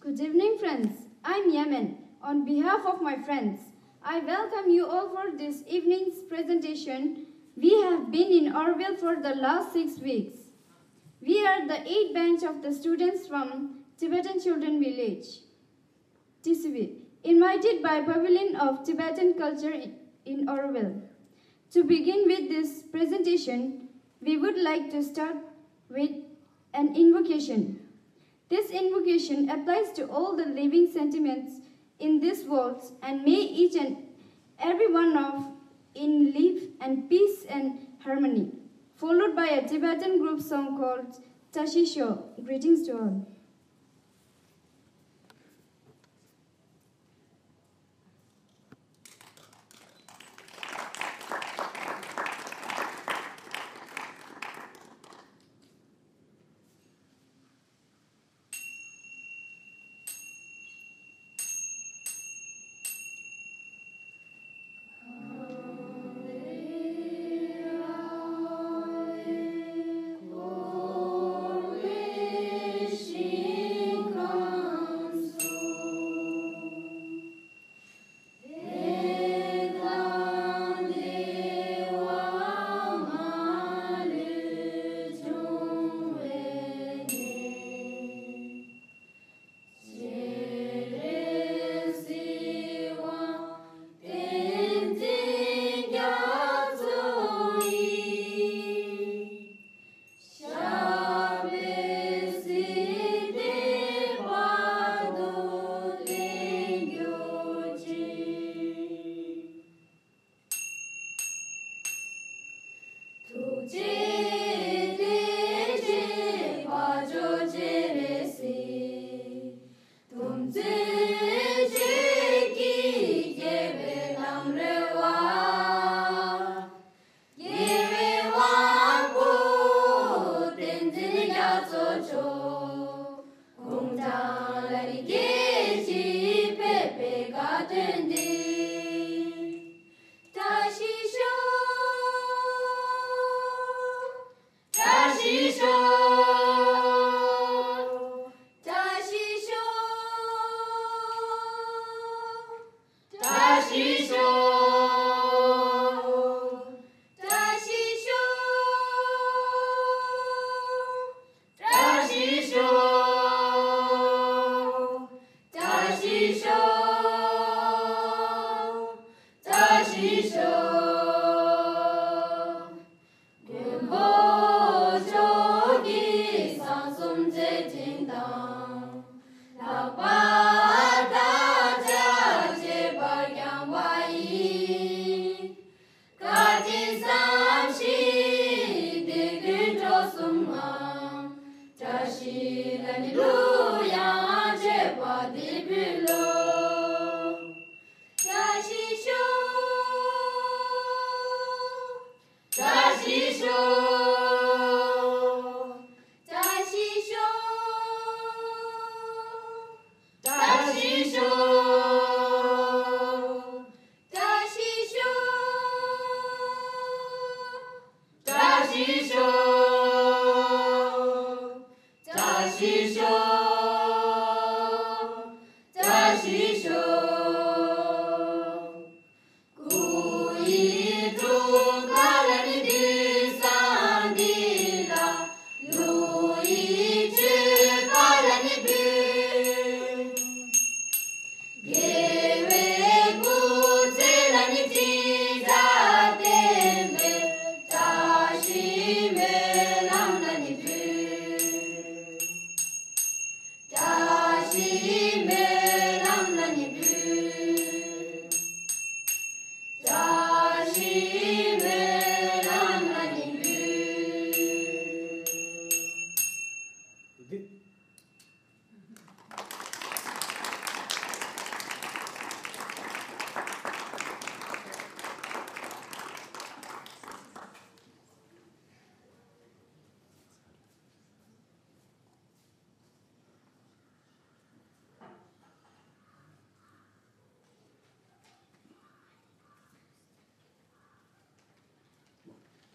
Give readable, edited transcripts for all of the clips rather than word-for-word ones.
Good evening, friends. I'm Yemen. On behalf of my friends, I welcome you all for this evening's presentation. We have been in Orville for the last 6 weeks. We are the 8th batch of the students from Tibetan Children Village, TCV, invited by Pavilion of Tibetan Culture in Orville. To begin with this presentation, we would like to start with an invocation. This invocation applies to all the living sentiments in this world, and may each and every one of in live and peace and harmony, followed by a Tibetan group song called Tashisho. Greetings to all.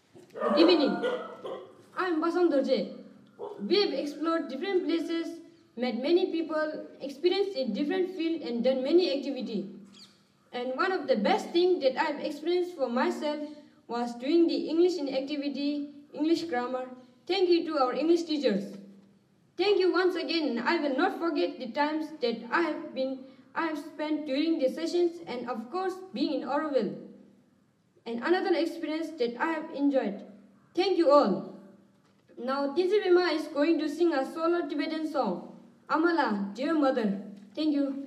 Good evening. I'm Basant Dorje. We've explored different places met many people, experienced in different fields, and done many activities. And one of the best things that I've experienced for myself was doing the English in activity, English grammar. Thank you to our English teachers. Thank you once again. I will not forget the times that I have spent during the sessions, and of course being in Oroville. And another experience that I have enjoyed. Thank you all. Now Teacher Bima is going to sing a solo Tibetan song, Amala, Dear Mother. Thank you.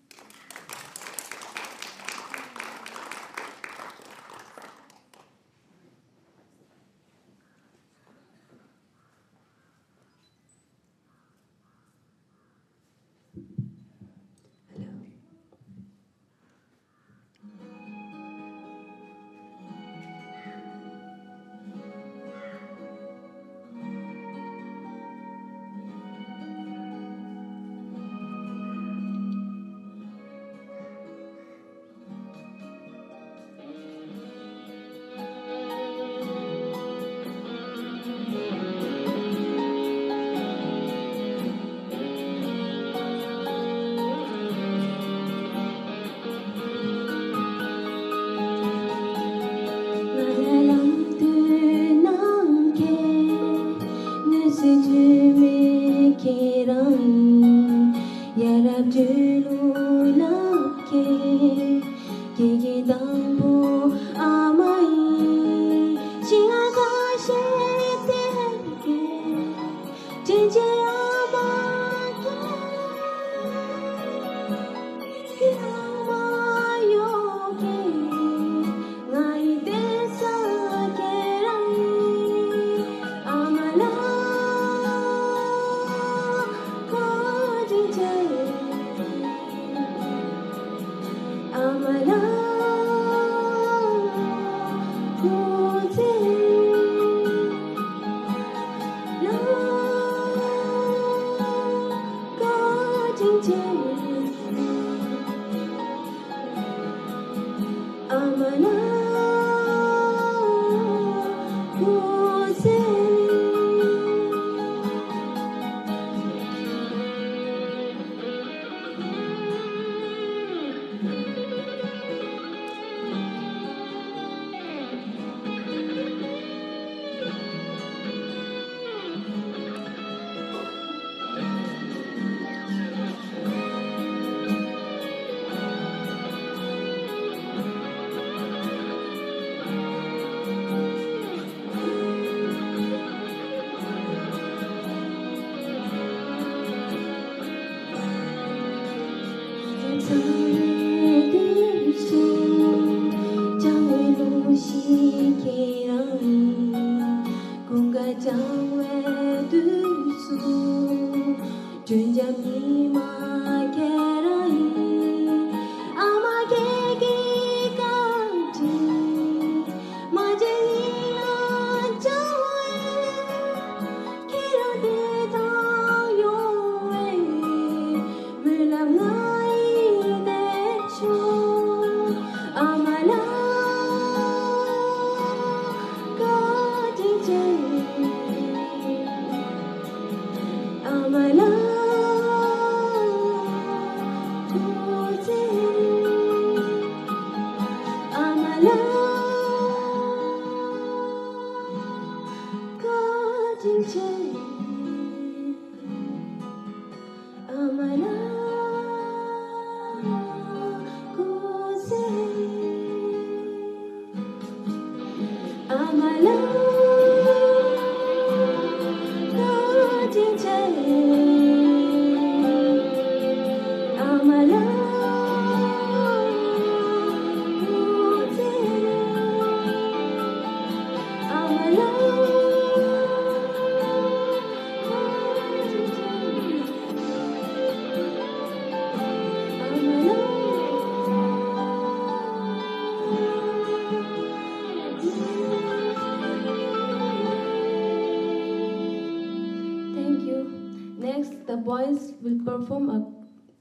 The boys will perform a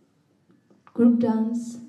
group dance.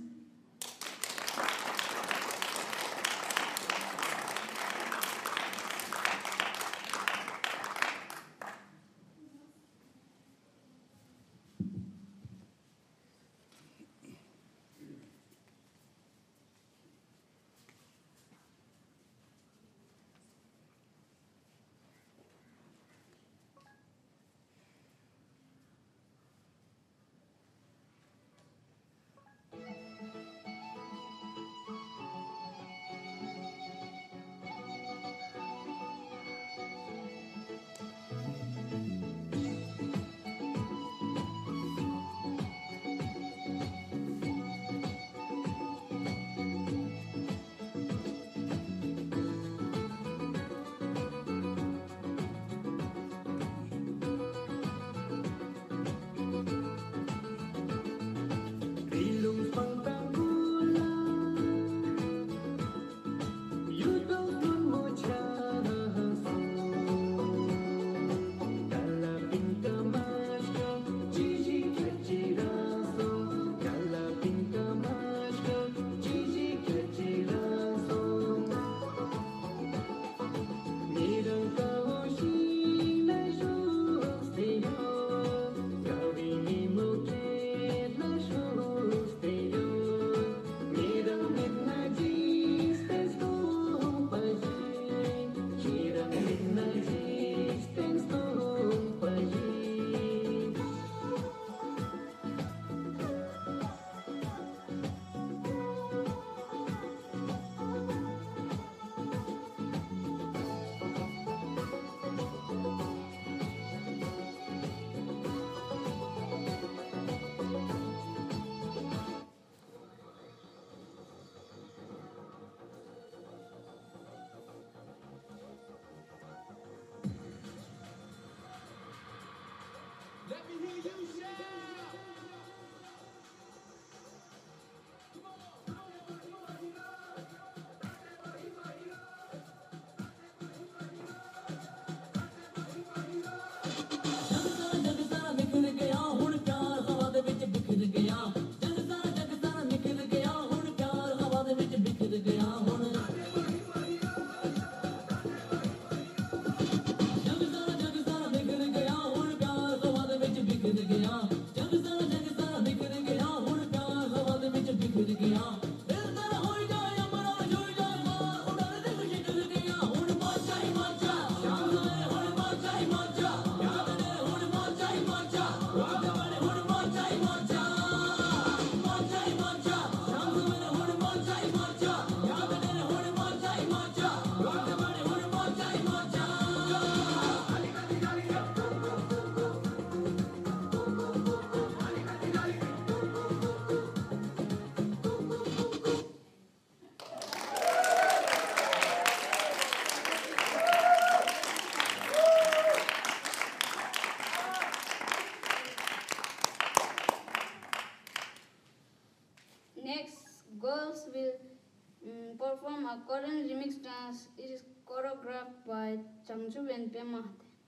girls will perform a Korean remix dance. It is choreographed by Changju and Pema.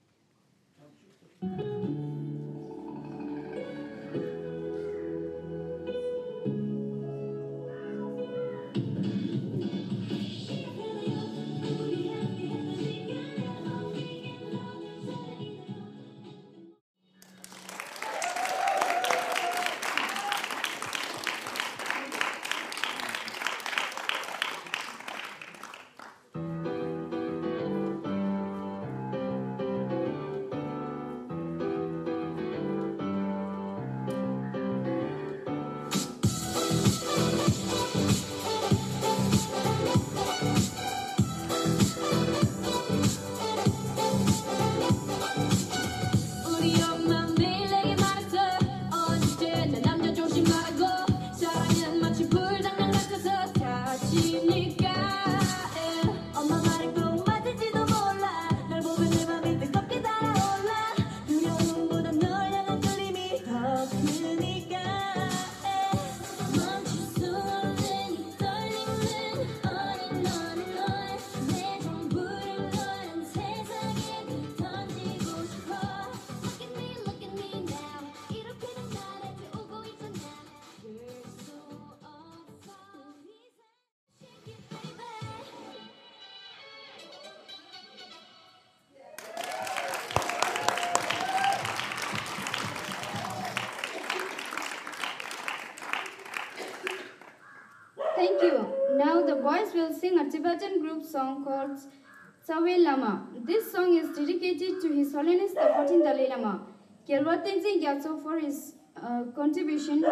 Thank you. Now the boys will sing a Tibetan group song called Tsawe Lama. This song is dedicated to His Holiness the 14th Dalai Lama. Kyalwa Tenzin Gyatso for his contribution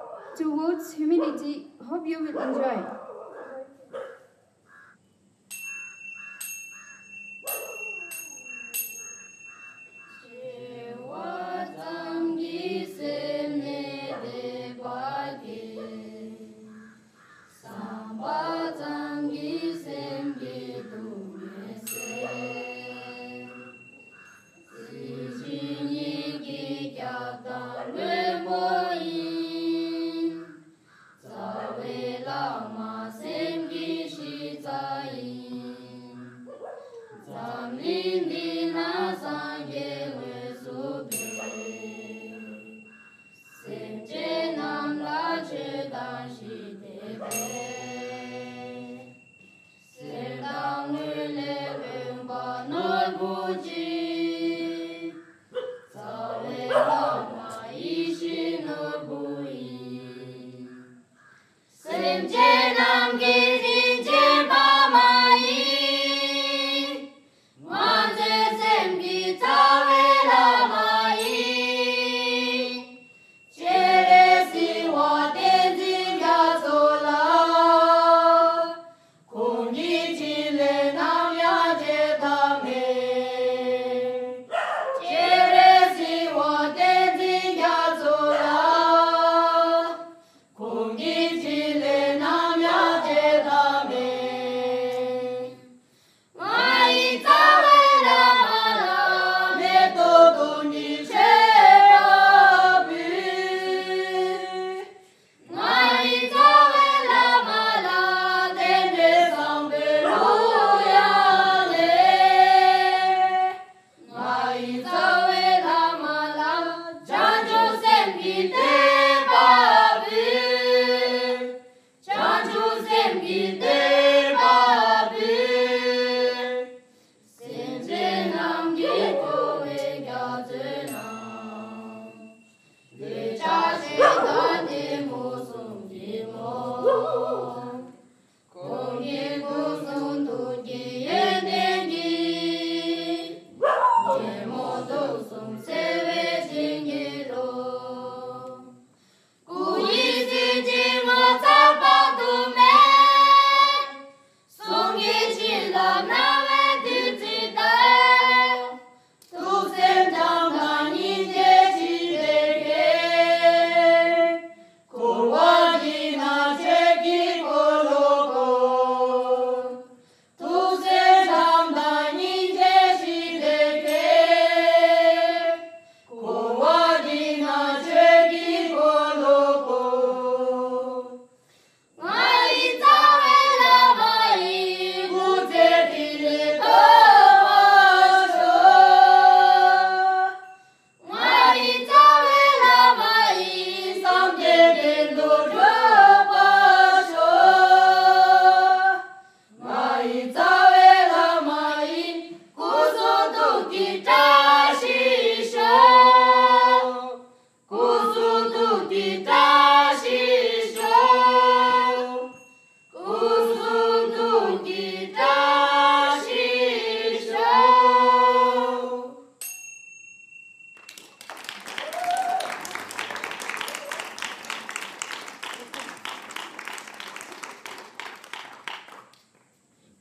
towards humanity. Hope you will enjoy. Lama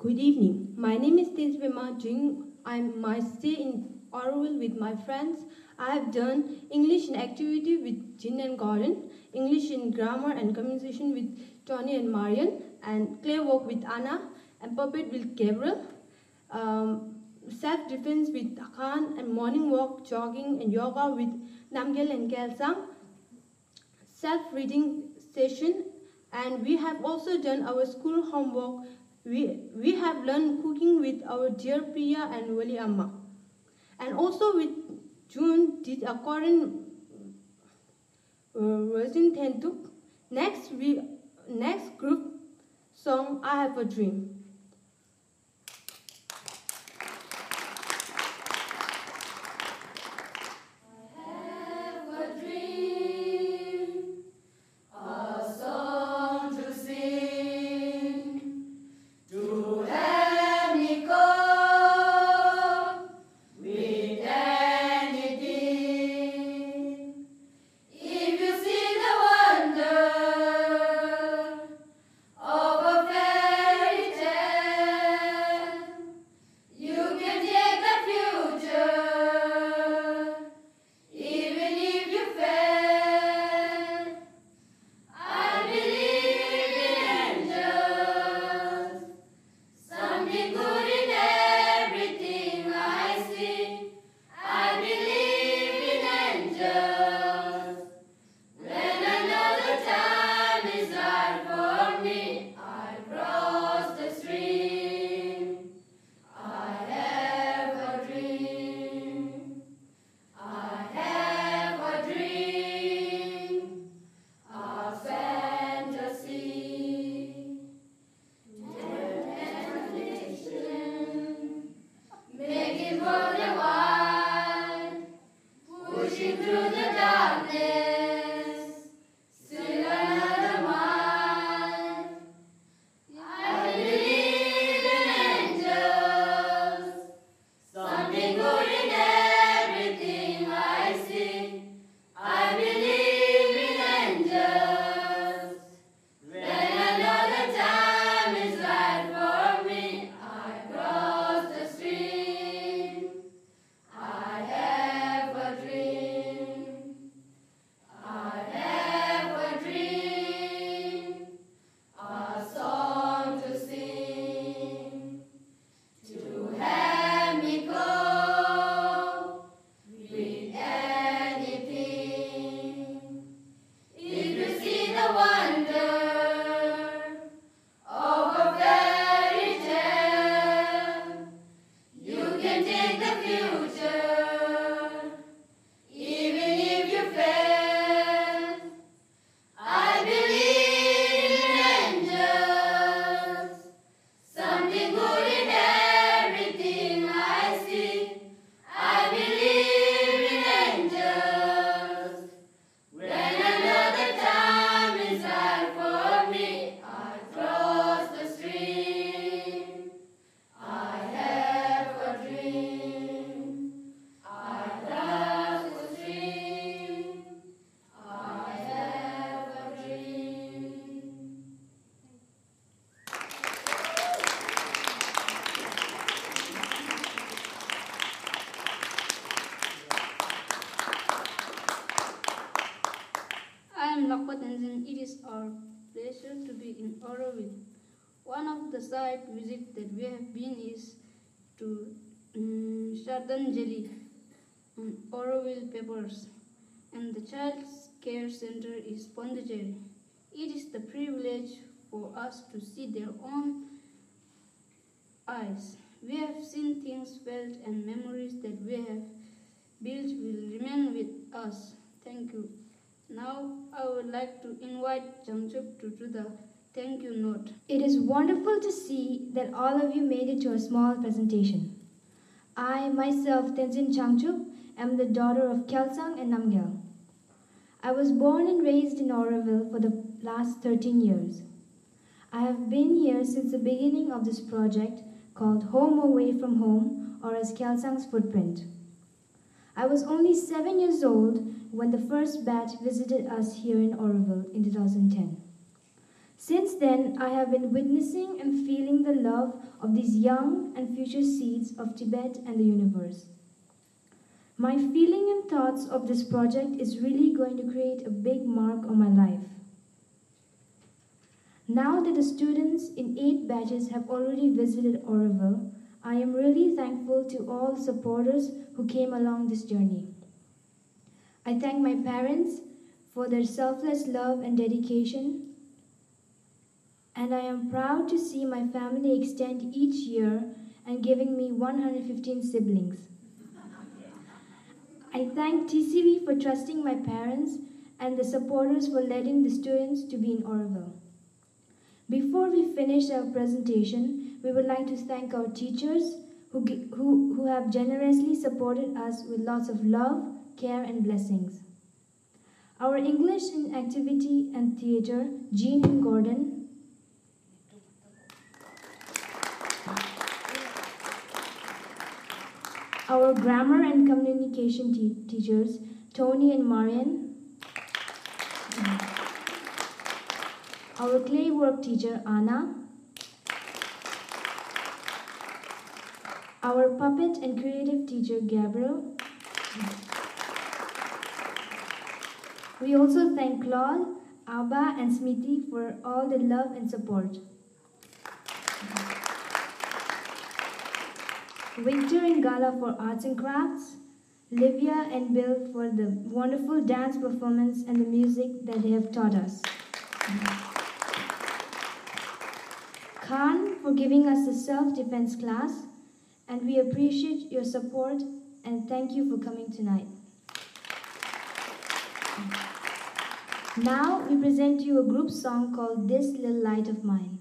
Good evening. My name is Tejvima Jing. I'm my stay in Oroville with my friends. I have done English in activity with Jin and Gordon, English in grammar and communication with Tony and Marian, and clay work with Anna, and puppet with Gabriel, self-defense with Khan, and morning walk, jogging, and yoga with Namgyal and Kelsang, self-reading session, and we have also done our school homework. We have learned cooking with our dear Priya and Wali Amma. And also with June did a Korean version Tentuk. Next group song, I Have a Dream. It is our pleasure to be in Oroville. One of the site visits that we have been is to Shraddhanjali on Oroville Papers, and the Child Care Center is Pondicherry. It is the privilege for us to see their own eyes. We have seen things felt and memories that we have built will remain with us. Thank you. Now, I would like to invite Changchup to do the thank you note. It is wonderful to see that all of you made it to a small presentation. I, myself, Tenzin Changchup, am the daughter of Kelsang and Namgyal. I was born and raised in Oroville for the last 13 years. I have been here since the beginning of this project called Home Away from Home, or as Kelsang's Footprint. I was only 7 years old when the first batch visited us here in Oroville in 2010. Since then, I have been witnessing and feeling the love of these young and future seeds of Tibet and the universe. My feeling and thoughts of this project is really going to create a big mark on my life. Now that the students in 8 batches have already visited Oroville, I am really thankful to all the supporters who came along this journey. I thank my parents for their selfless love and dedication, and I am proud to see my family extend each year and giving me 115 siblings. I thank TCV for trusting my parents and the supporters for letting the students to be in Oroville. Before we finish our presentation, we would like to thank our teachers who have generously supported us with lots of love, care, and blessings. Our English in Activity and Theatre, Jean and Gordon. Our Grammar and Communication teachers, Tony and Marian. Our clay work teacher, Anna. Our puppet and creative teacher, Gabriel. We also thank Claude, Abba, and Smiti for all the love and support. Victor and Gala for arts and crafts. Livia and Bill for the wonderful dance performance and the music that they have taught us. Khan for giving us a self-defense class, and we appreciate your support and thank you for coming tonight. Now we present you a group song called This Little Light of Mine.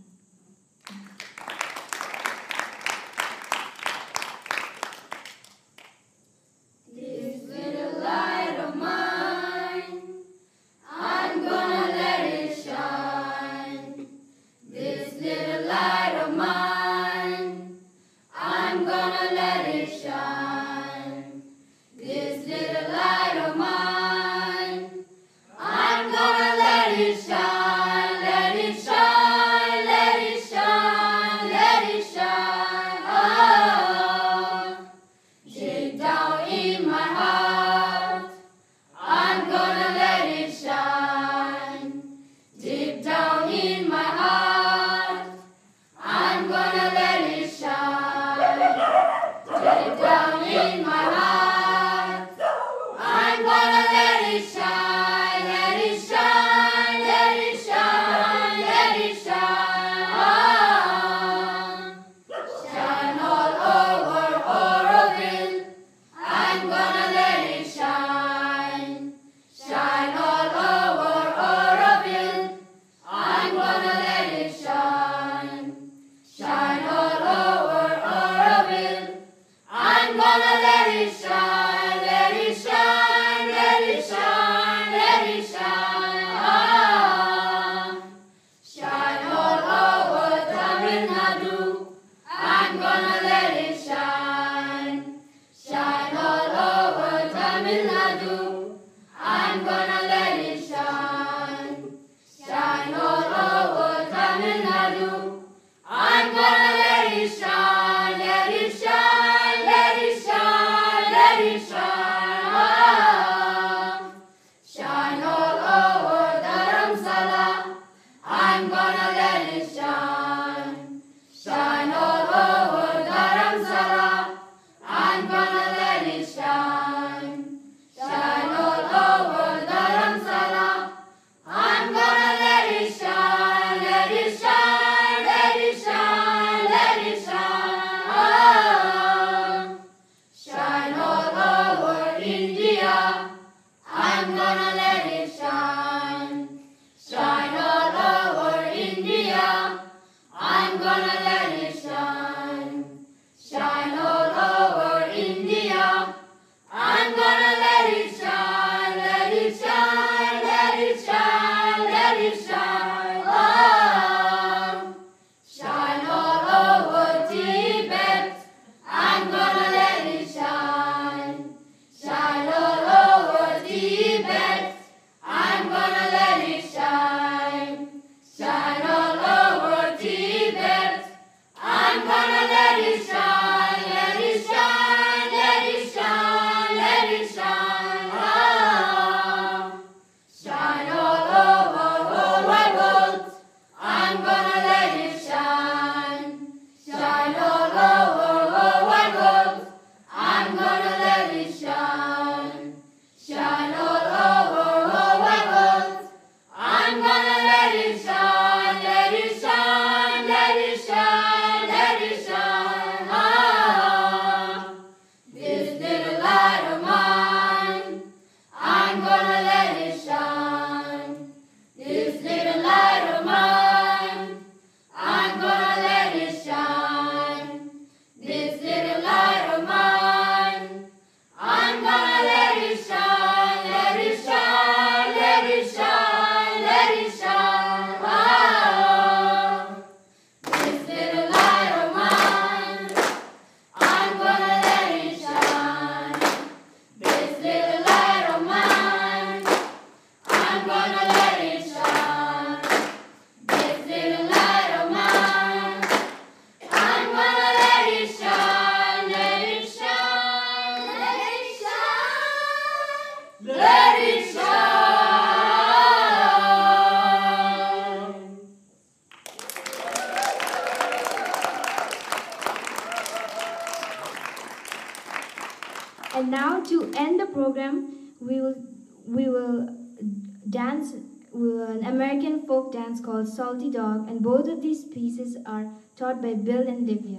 Shine on. And now to end the program, we will dance an American folk dance called Salty Dog, and both of these pieces are taught by Bill and Divya.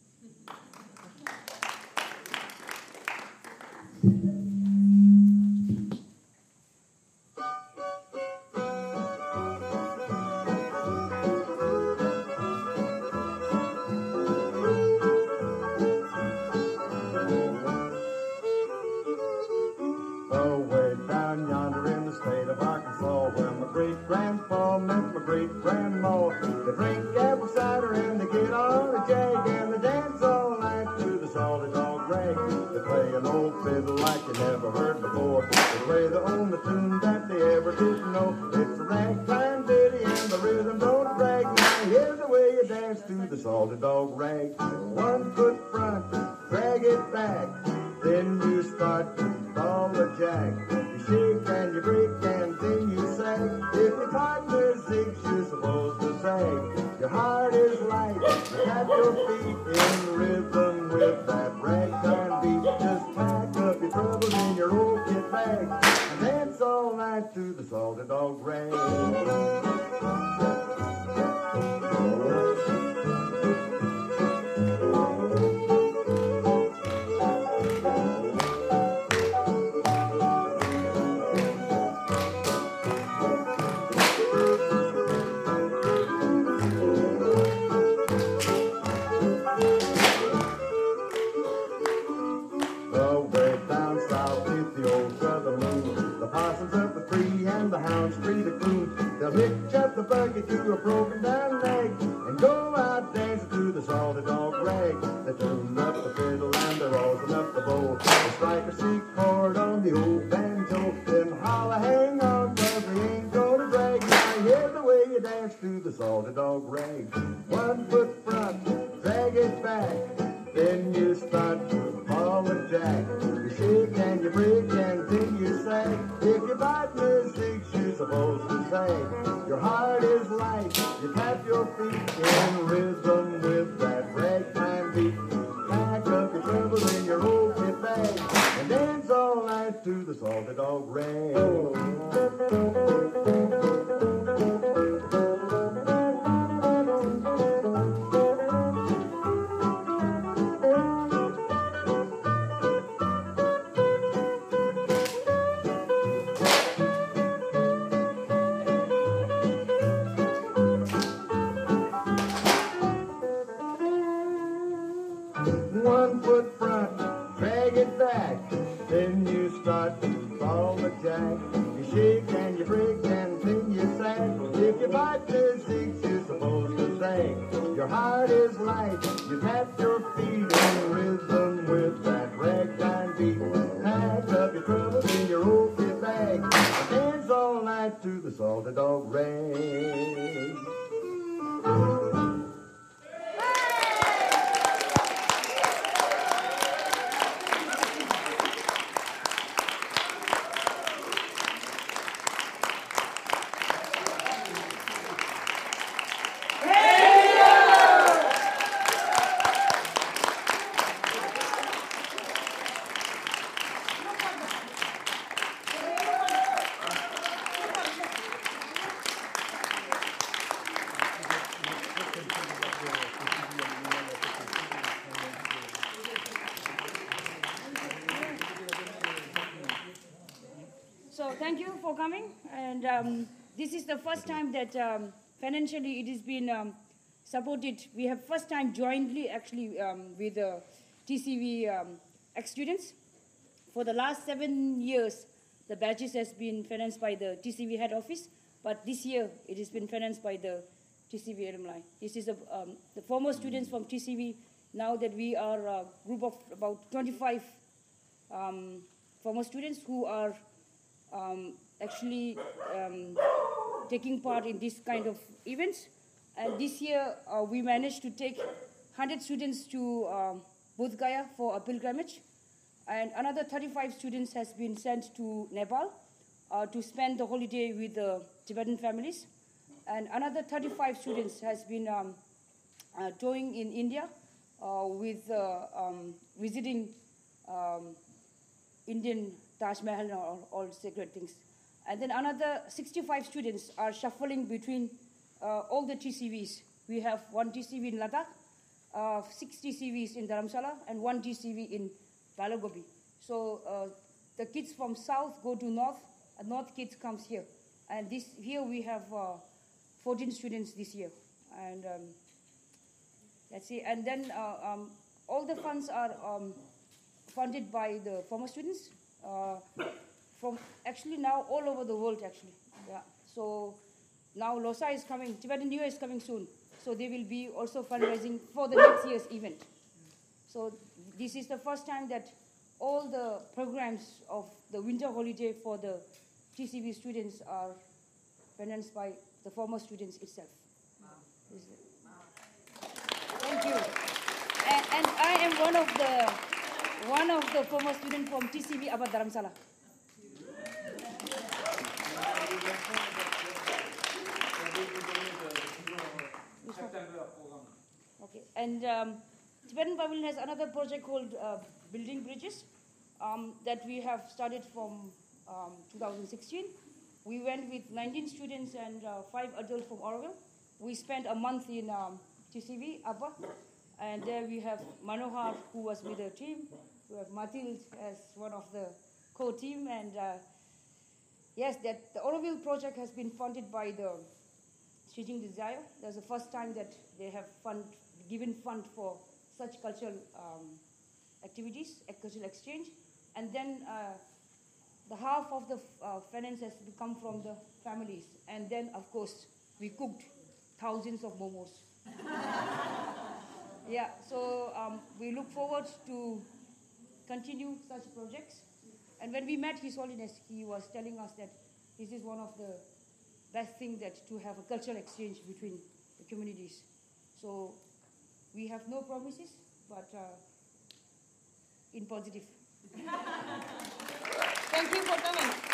So thank you for coming, and this is the first time that financially it has been supported. We have first time jointly actually with TCV ex-students. For the last 7 years, the batches has been financed by the TCV head office, but this year it has been financed by the TCV alumni. This is the former students from TCV. Now that we are a group of about 25 former students who are actually taking part in this kind of events. And this year, we managed to take 100 students to Bodh Gaya for a pilgrimage. And another 35 students has been sent to Nepal to spend the holiday with the Tibetan families. And another 35 students has been touring in India with visiting Indian Taj Mahal and all sacred things. And then another 65 students are shuffling between all the TCVs. We have one TCV in Ladakh, 6 TCVs in Dharamsala, and one TCV in Balagobi. So the kids from south go to north, and north kids comes here. And here we have 14 students this year. And let's see. And then all the funds are funded by the former students from actually now all over the world actually. Yeah. So now LOSA is coming, Tibetan New Year is coming soon. So they will be also fundraising for the next year's event. So this is the first time that all the programs of the winter holiday for the TCB students are financed by the former students itself. Thank you. And I am one of the former students from TCB Abad Dharamsala. Okay, and Tibetan Pavilion has another project called Building Bridges that we have started from 2016. We went with 19 students and 5 adults from Oroville. We spent a month in TCV, Abba, and there we have Manohar, who was with the team. We have Mathilde as one of the core team, and yes, that the Oroville project has been funded by the Stitching Desire. That's the first time that they have given fund for such cultural activities, cultural exchange, and then the half of the finance has come from the families, and then of course we cooked thousands of momos. Yeah, so we look forward to continue such projects. And when we met His Holiness, he was telling us that this is one of the best things that to have a cultural exchange between the communities. So we have no promises, but in positive. Thank you for coming.